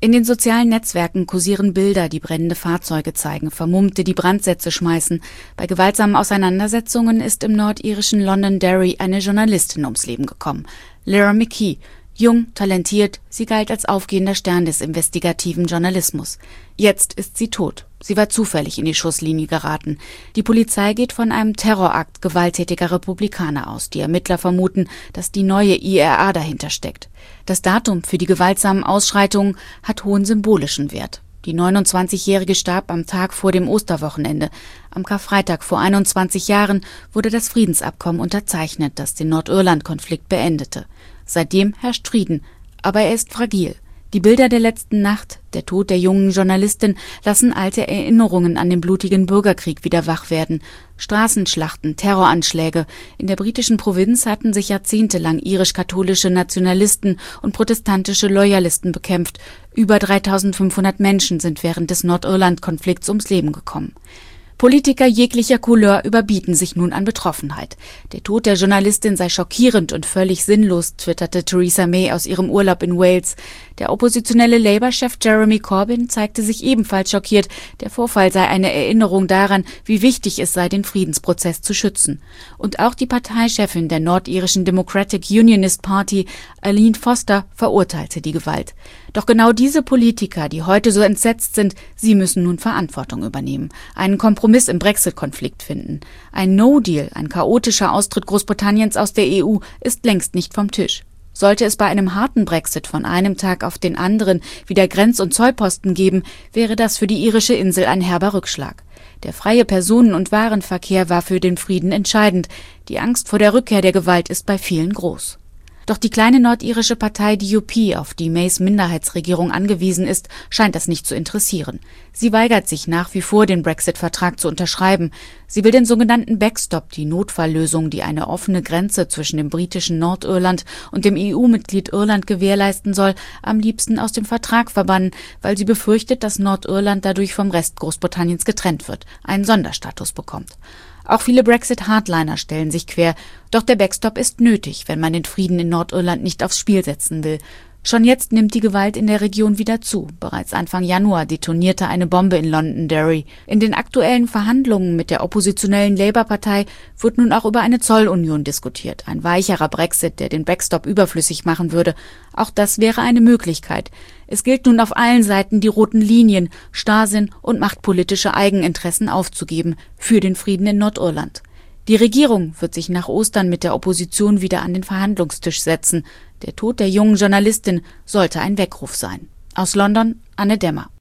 In den sozialen Netzwerken kursieren Bilder, die brennende Fahrzeuge zeigen, Vermummte, die Brandsätze schmeißen. Bei gewaltsamen Auseinandersetzungen ist im nordirischen Londonderry eine Journalistin ums Leben gekommen. Lyra McKee. Jung, talentiert, sie galt als aufgehender Stern des investigativen Journalismus. Jetzt ist sie tot. Sie war zufällig in die Schusslinie geraten. Die Polizei geht von einem Terrorakt gewalttätiger Republikaner aus. Die Ermittler vermuten, dass die neue IRA dahinter steckt. Das Datum für die gewaltsamen Ausschreitungen hat hohen symbolischen Wert. Die 29-Jährige starb am Tag vor dem Osterwochenende. Am Karfreitag vor 21 Jahren wurde das Friedensabkommen unterzeichnet, das den Nordirland-Konflikt beendete. Seitdem herrscht Frieden, aber er ist fragil. Die Bilder der letzten Nacht, der Tod der jungen Journalistin, lassen alte Erinnerungen an den blutigen Bürgerkrieg wieder wach werden. Straßenschlachten, Terroranschläge. In der britischen Provinz hatten sich jahrzehntelang irisch-katholische Nationalisten und protestantische Loyalisten bekämpft. Über 3.500 Menschen sind während des Nordirland-Konflikts ums Leben gekommen. Politiker jeglicher Couleur überbieten sich nun an Betroffenheit. Der Tod der Journalistin sei schockierend und völlig sinnlos, twitterte Theresa May aus ihrem Urlaub in Wales. Der oppositionelle Labour-Chef Jeremy Corbyn zeigte sich ebenfalls schockiert. Der Vorfall sei eine Erinnerung daran, wie wichtig es sei, den Friedensprozess zu schützen. Und auch die Parteichefin der nordirischen Democratic Unionist Party, Arlene Foster, verurteilte die Gewalt. Doch genau diese Politiker, die heute so entsetzt sind, sie müssen nun Verantwortung übernehmen, einen Kompromiss im Brexit-Konflikt finden. Ein No-Deal, ein chaotischer Austritt Großbritanniens aus der EU, ist längst nicht vom Tisch. Sollte es bei einem harten Brexit von einem Tag auf den anderen wieder Grenz- und Zollposten geben, wäre das für die irische Insel ein herber Rückschlag. Der freie Personen- und Warenverkehr war für den Frieden entscheidend. Die Angst vor der Rückkehr der Gewalt ist bei vielen groß. Doch die kleine nordirische Partei DUP, auf die Mays Minderheitsregierung angewiesen ist, scheint das nicht zu interessieren. Sie weigert sich nach wie vor, den Brexit-Vertrag zu unterschreiben. Sie will den sogenannten Backstop, die Notfalllösung, die eine offene Grenze zwischen dem britischen Nordirland und dem EU-Mitglied Irland gewährleisten soll, am liebsten aus dem Vertrag verbannen, weil sie befürchtet, dass Nordirland dadurch vom Rest Großbritanniens getrennt wird, einen Sonderstatus bekommt. Auch viele Brexit-Hardliner stellen sich quer. Doch der Backstop ist nötig, wenn man den Frieden in Nordirland nicht aufs Spiel setzen will. Schon jetzt nimmt die Gewalt in der Region wieder zu. Bereits Anfang Januar detonierte eine Bombe in Londonderry. In den aktuellen Verhandlungen mit der oppositionellen Labour-Partei wird nun auch über eine Zollunion diskutiert. Ein weicherer Brexit, der den Backstop überflüssig machen würde. Auch das wäre eine Möglichkeit. Es gilt nun auf allen Seiten, die roten Linien, Starrsinn und machtpolitische Eigeninteressen aufzugeben für den Frieden in Nordirland. Die Regierung wird sich nach Ostern mit der Opposition wieder an den Verhandlungstisch setzen. Der Tod der jungen Journalistin sollte ein Weckruf sein. Aus London, Anne Demmer.